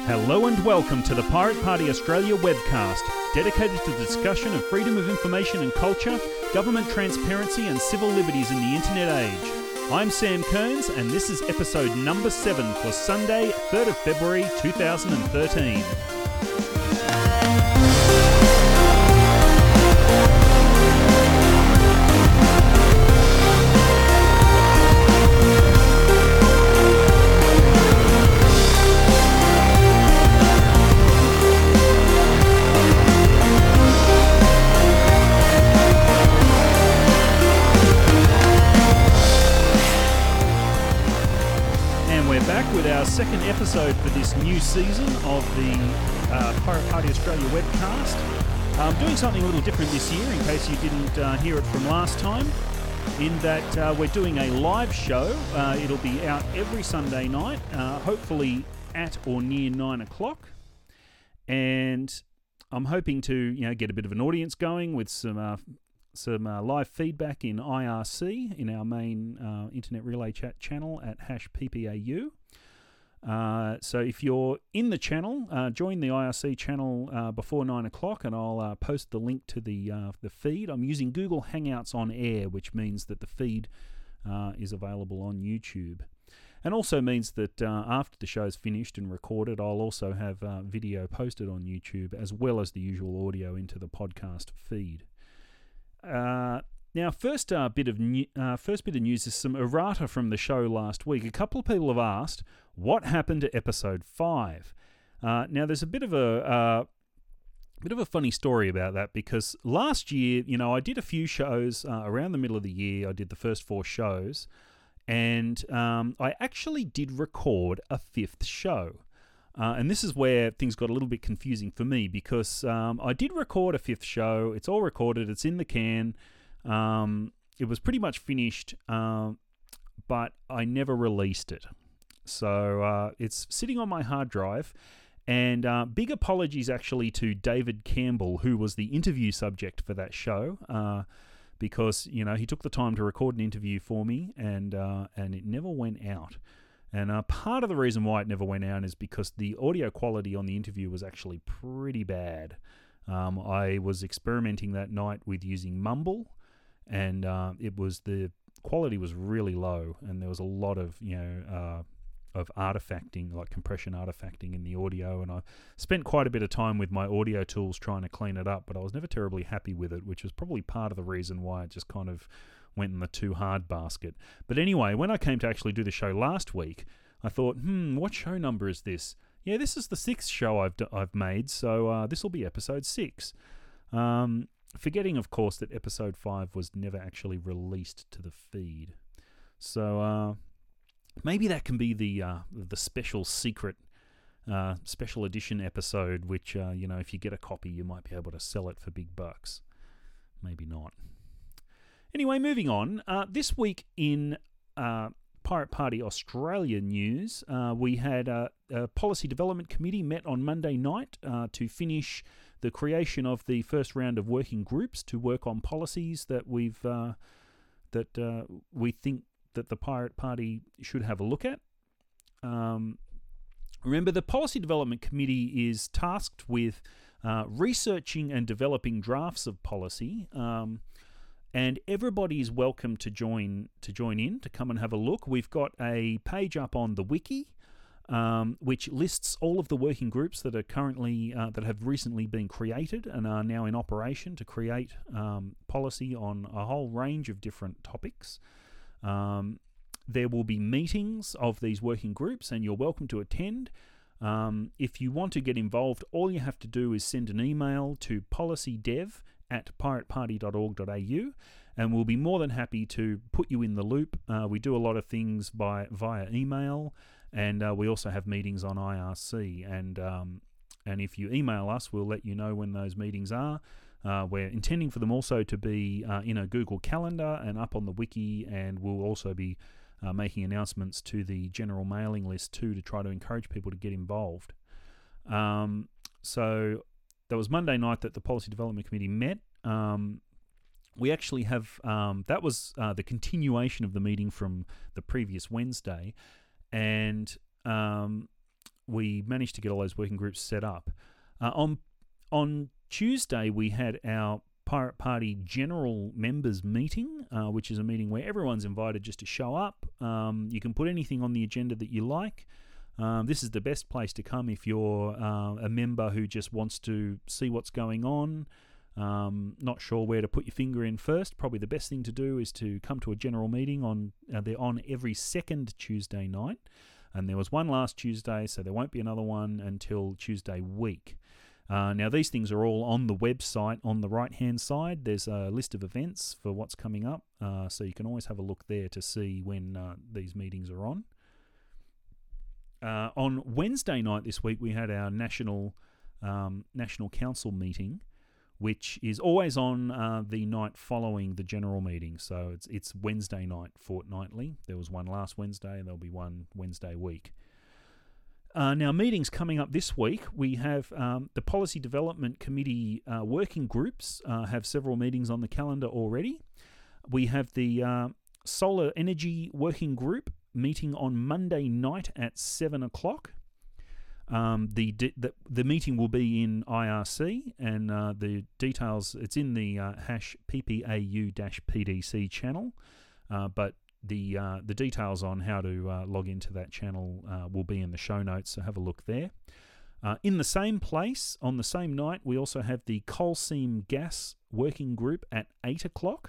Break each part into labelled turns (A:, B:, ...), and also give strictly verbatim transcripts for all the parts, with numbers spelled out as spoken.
A: Hello and welcome to the Pirate Party Australia webcast, dedicated to the discussion of freedom of information and culture, government transparency and civil liberties in the internet age. I'm Sam Kearns and this is episode number seven for Sunday, third of February two thousand thirteen. With our second episode for this new season of the uh, Pirate Party Australia webcast. I'm doing something a little different this year in case you didn't uh, hear it from last time, in that uh, we're doing a live show. Uh, it'll be out every Sunday night, uh, hopefully at or near nine o'clock. And I'm hoping to you know get a bit of an audience going with some uh, some uh, live feedback in I R C, in our main uh, internet relay chat channel at hash P P A U. Uh, so if you're in the channel, uh, join the I R C channel uh, before nine o'clock and I'll uh, post the link to the uh, the feed. I'm using Google Hangouts on air, which means that the feed uh, is available on YouTube. And also means that uh, after the show's finished and recorded, I'll also have uh, video posted on YouTube as well as the usual audio into the podcast feed. Uh, now, first uh, bit of new, uh, first bit of news is some errata from the show last week. A couple of people have asked, what happened to episode five? Uh, now, there's a bit of a uh, bit of a funny story about that because last year, you know, I did a few shows uh, around the middle of the year. I did the first four shows, and um, I actually did record a fifth show. Uh, and this is where things got a little bit confusing for me because um, I did record a fifth show. It's all recorded. It's in the can. Um, it was pretty much finished, um, but I never released it. So uh, it's sitting on my hard drive. And uh, big apologies actually to David Campbell, who was the interview subject for that show, uh, because you know he took the time to record an interview for me, and uh, and it never went out. And uh, part of the reason why it never went out is because the audio quality on the interview was actually pretty bad. Um, I was experimenting that night with using Mumble, and uh, it was the quality was really low, and there was a lot of you know uh, of artifacting, like compression artifacting in the audio. And I spent quite a bit of time with my audio tools trying to clean it up, but I was never terribly happy with it, which was probably part of the reason why it just kind of went in the too hard basket. But anyway, when I came to actually do the show last week, I thought, hmm, what show number is this? Yeah, this is the sixth show I've d- I've made, so uh, this will be episode six. Um, forgetting, of course, that episode five was never actually released to the feed. So uh, maybe that can be the uh, the special secret uh, special edition episode, which uh, you know, if you get a copy, you might be able to sell it for big bucks. Maybe not. Anyway, moving on. Uh, this week in uh, Pirate Party Australia news, uh, we had uh, a Policy Development Committee met on Monday night uh, to finish the creation of the first round of working groups to work on policies that we've uh, that uh, we think that the Pirate Party should have a look at. Um, remember, the Policy Development Committee is tasked with uh, researching and developing drafts of policy. Um, And everybody is welcome to join to join in, to come and have a look. We've got a page up on the wiki, um, which lists all of the working groups that are currently, uh, that have recently been created and are now in operation to create um, policy on a whole range of different topics. Um, there will be meetings of these working groups, and you're welcome to attend. Um, if you want to get involved, all you have to do is send an email to policydev at pirate party dot org dot a u, and we'll be more than happy to put you in the loop. Uh, we do a lot of things by via email, and uh, we also have meetings on I R C. And um, and if you email us, we'll let you know when those meetings are. Uh, we're intending for them also to be uh, in a Google Calendar and up on the wiki, and we'll also be uh, making announcements to the general mailing list too, to try to encourage people to get involved. Um, so that was Monday night that the Policy Development Committee met. Um, we actually have, um, that was uh, the continuation of the meeting from the previous Wednesday. And um, we managed to get all those working groups set up. Uh, on on Tuesday, we had our Pirate Party General Members Meeting, uh, which is a meeting where everyone's invited just to show up. Um, you can put anything on the agenda that you like. Um, this is the best place to come if you're uh, a member who just wants to see what's going on, um, not sure where to put your finger in first. Probably the best thing to do is to come to a general meeting. On uh, they're on every second Tuesday night, and there was one last Tuesday, so there won't be another one until Tuesday week. Uh, now, these things are all on the website. On the right-hand side, there's a list of events for what's coming up, uh, so you can always have a look there to see when uh, these meetings are on. Uh, on Wednesday night this week, we had our National um, National Council meeting, which is always on uh, the night following the general meeting. So it's it's Wednesday night fortnightly. There was one last Wednesday, and there'll be one Wednesday week. Uh, now, meetings coming up this week, we have um, the Policy Development Committee uh, working groups uh, have several meetings on the calendar already. We have the uh, Solar Energy Working Group meeting on Monday night at seven o'clock. Um, the, de- the the meeting will be in I R C, and uh, the details, it's in the uh, hash P P A U P D C channel, uh, but the uh, the details on how to uh, log into that channel uh, will be in the show notes, so have a look there. Uh, in the same place, on the same night, we also have the Coal Seam Gas Working Group at eight o'clock.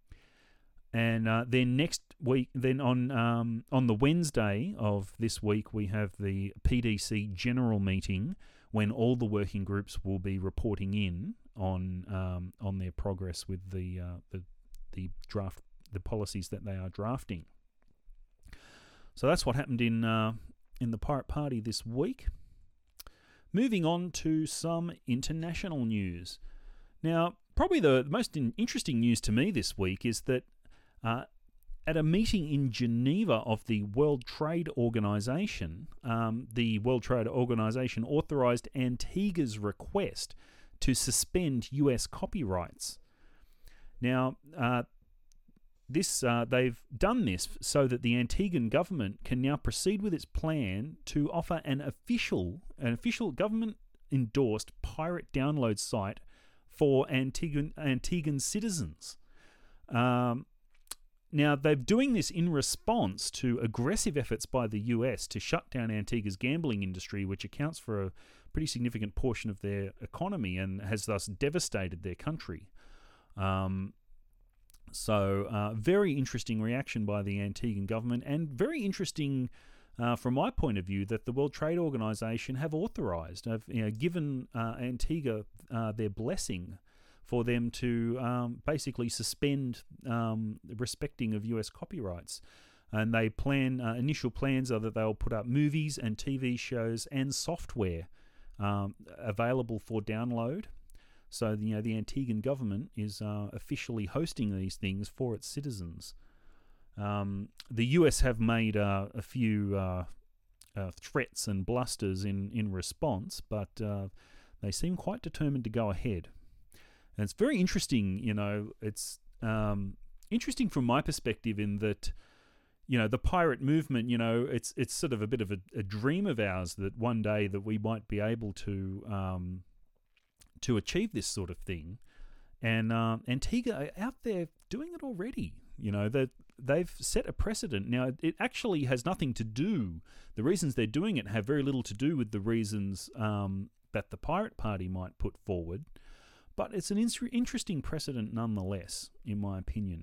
A: And uh, then next week, then on um, on the Wednesday of this week, we have the P D C General Meeting, when all the working groups will be reporting in on um, on their progress with the uh, the the draft the policies that they are drafting. So that's what happened in uh, in the Pirate Party this week. Moving on to some international news. Now, probably the most in- interesting news to me this week is that Uh, at a meeting in Geneva of the World Trade Organization, um, the World Trade Organization authorized Antigua's request to suspend U S copyrights. Now, uh, this uh, they've done this so that the Antiguan government can now proceed with its plan to offer an official, an official government-endorsed pirate download site for Antiguan, Antiguan citizens. Um, Now, they're doing this in response to aggressive efforts by the U S to shut down Antigua's gambling industry, which accounts for a pretty significant portion of their economy and has thus devastated their country. Um, so, uh, very interesting reaction by the Antiguan government, and very interesting uh, from my point of view that the World Trade Organization have authorized, have you know, given uh, Antigua uh, their blessing for them to um, basically suspend um, respecting of U S copyrights. And they plan, uh, initial plans are that they'll put up movies and T V shows and software um, available for download. So, you know, the Antiguan government is uh, officially hosting these things for its citizens. Um, the U S have made uh, a few uh, uh, threats and blusters in, in response, but uh, they seem quite determined to go ahead. And it's very interesting, you know, it's um, interesting from my perspective in that, you know, the pirate movement, you know, it's it's sort of a bit of a, a dream of ours that one day that we might be able to um, to achieve this sort of thing. And uh, Antigua are out there doing it already. You know, that they've set a precedent. Now, it actually has nothing to do, the reasons they're doing it have very little to do with the reasons um, that the Pirate Party might put forward. But it's an in- interesting precedent nonetheless, in my opinion.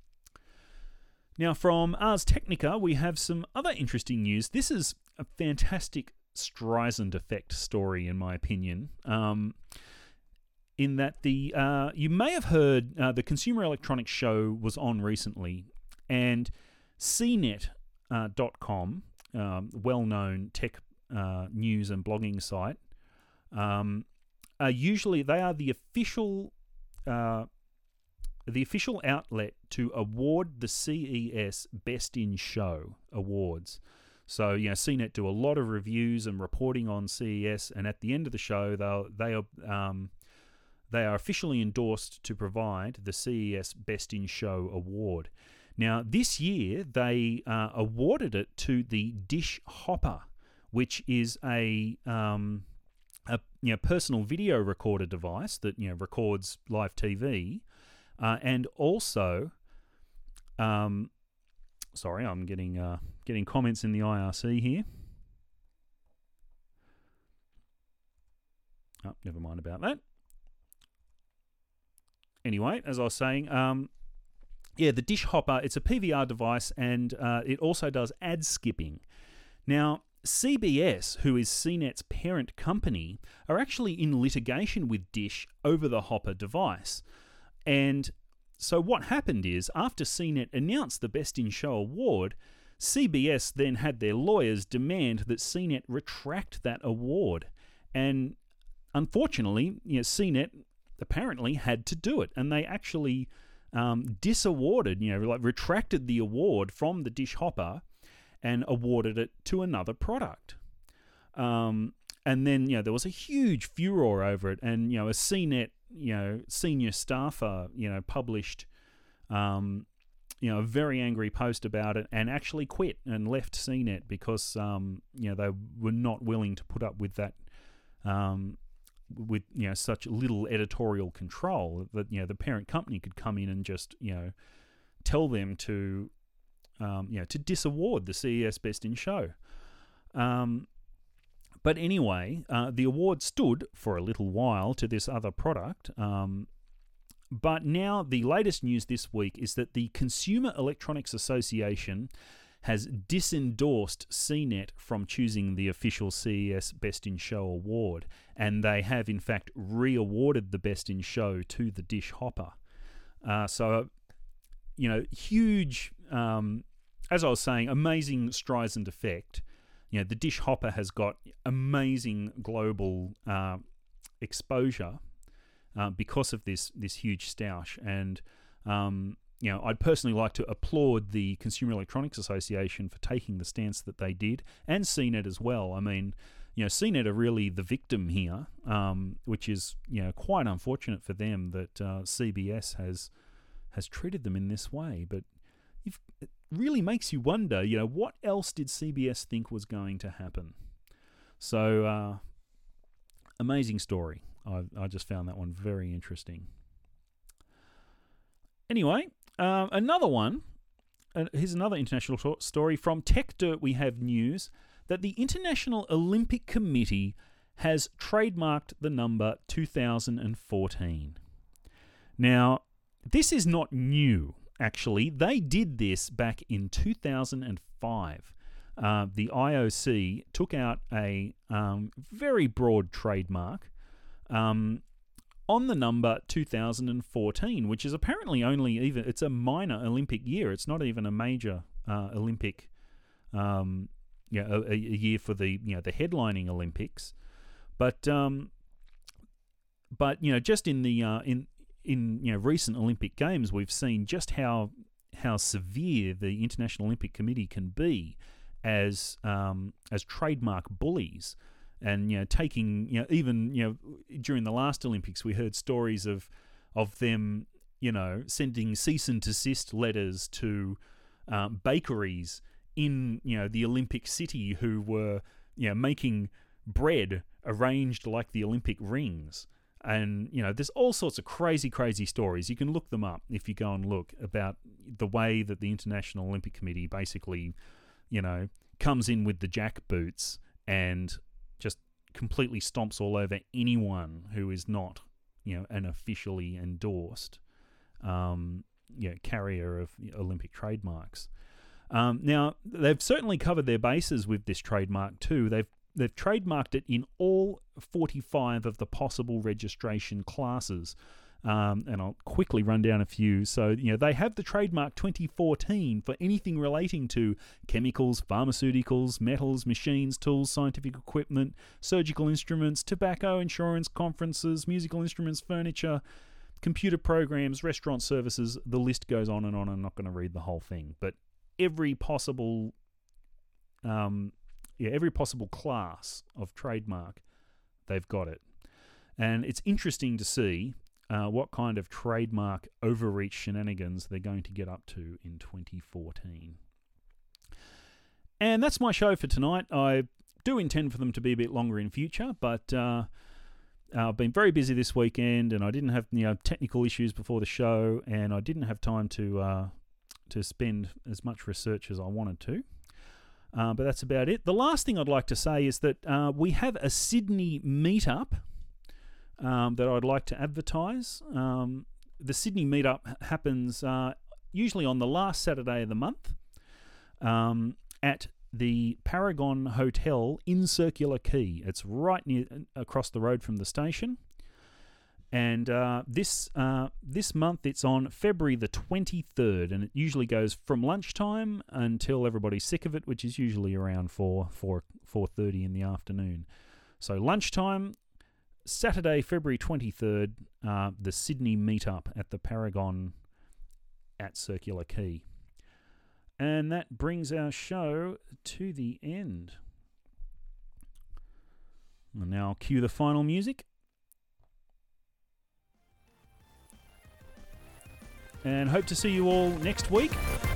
A: Now, from Ars Technica, we have some other interesting news. This is a fantastic Streisand effect story, in my opinion, um, in that the uh, you may have heard uh, the Consumer Electronics Show was on recently, and C net dot com, uh, um, well-known tech uh, news and blogging site, um, Uh, usually, they are the official, uh, the official outlet to award the C E S Best in Show awards. So, you know, C net do a lot of reviews and reporting on C E S, and at the end of the show, they they are um, they are officially endorsed to provide the C E S Best in Show award. Now, this year they uh, awarded it to the Dish Hopper, which is a um, a you know personal video recorder device that you know records live T V, uh, and also, um, sorry, I'm getting uh, getting comments in the I R C here. Oh, never mind about that. Anyway, as I was saying, um, yeah, the Dish Hopper, it's a P V R device, and uh, it also does ad skipping. Now, C B S, who is C NET's parent company, are actually in litigation with Dish over the Hopper device. And so what happened is, after C NET announced the Best in Show award, C B S then had their lawyers demand that C NET retract that award. And unfortunately, you know, C NET apparently had to do it, and they actually um, disawarded, you know, like retracted the award from the Dish Hopper and awarded it to another product. Um, and then, you know, there was a huge furor over it, and, you know, a C NET, you know, senior staffer, you know, published, um, you know, a very angry post about it and actually quit and left C NET because, um, you know, they were not willing to put up with that, um, with, you know, such little editorial control that, you know, the parent company could come in and just, you know, tell them to, um, you know, to disaward the C E S Best in Show. Um, but anyway, uh, the award stood for a little while to this other product. Um, but now the latest news this week is that the Consumer Electronics Association has disendorsed C NET from choosing the official C E S Best in Show award, and they have in fact re-awarded the Best in Show to the Dish Hopper. Uh, so, you know, huge, um, as I was saying, amazing Streisand effect. You know, the Dish Hopper has got amazing global uh, exposure uh, because of this this huge stoush, and um, you know, I'd personally like to applaud the Consumer Electronics Association for taking the stance that they did, and C NET as well. I mean, you know, C NET are really the victim here, um, which is, you know, quite unfortunate for them that uh, C B S has has treated them in this way. But you've, it really makes you wonder, you know, what else did C B S think was going to happen? So, uh, amazing story. I, I just found that one very interesting. Anyway, uh, another one. Uh, here's another international to- story. From Tech Dirt, we have news that the International Olympic Committee has trademarked the number two thousand fourteen. Now, this is not new, actually. They did this back in two thousand five. Uh, the I O C took out a um, very broad trademark um, on the number two thousand fourteen, which is apparently only even, it's a minor Olympic year. It's not even a major uh, Olympic, um, yeah, a, a year for the, you know, the headlining Olympics. But um, but you know, just in the uh, in in you know recent Olympic Games, we've seen just how how severe the International Olympic Committee can be as um, as trademark bullies. And, you know, taking, you know, even, you know, during the last Olympics, we heard stories of of them, you know, sending cease and desist letters to um, bakeries in, you know, the Olympic city who were, you know, making bread arranged like the Olympic rings. And, you know, there's all sorts of crazy, crazy stories. You can look them up if you go and look about the way that the International Olympic Committee basically, you know, comes in with the jackboots and just completely stomps all over anyone who is not, you know, an officially endorsed um, you know, carrier of Olympic trademarks. Um, now, they've certainly covered their bases with this trademark too. They've they've trademarked it in all forty-five of the possible registration classes. Um, and I'll quickly run down a few. So, you know, they have the trademark twenty fourteen for anything relating to chemicals, pharmaceuticals, metals, machines, tools, scientific equipment, surgical instruments, tobacco, insurance, conferences, musical instruments, furniture, computer programs, restaurant services. The list goes on and on. I'm not going to read the whole thing, but every possible, um, yeah, every possible class of trademark, they've got it. And it's interesting to see Uh, what kind of trademark overreach shenanigans they're going to get up to in twenty fourteen. And that's my show for tonight. I do intend for them to be a bit longer in future, but uh, uh, I've been very busy this weekend, and I didn't have you know technical issues before the show, and I didn't have time to uh, to spend as much research as I wanted to. Uh, but that's about it. The last thing I'd like to say is that uh, we have a Sydney meetup um, that I'd like to advertise. Um, the Sydney meetup happens uh, usually on the last Saturday of the month um, at the Paragon Hotel in Circular Quay. It's right near across the road from the station. And uh, this uh, this month it's on February the twenty-third, and it usually goes from lunchtime until everybody's sick of it, which is usually around four, four, four thirty in the afternoon. So lunchtime, Saturday, February twenty-third, uh, the Sydney meetup at the Paragon at Circular Quay. And that brings our show to the end. And now I'll cue the final music. And hope to see you all next week.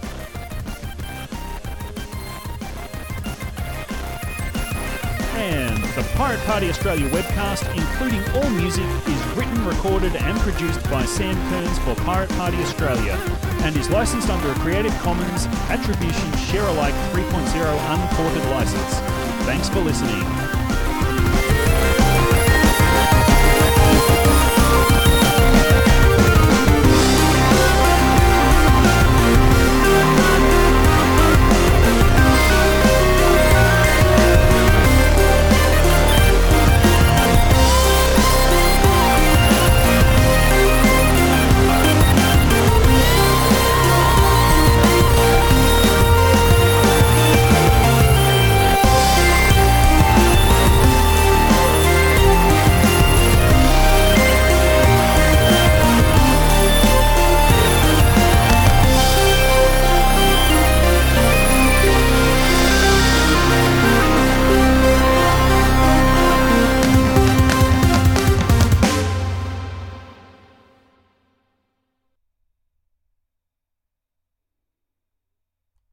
A: And the Pirate Party Australia webcast, including all music, is written, recorded and produced by Sam Kearns for Pirate Party Australia and is licensed under a Creative Commons Attribution Share Alike three point oh Unported license. Thanks for listening.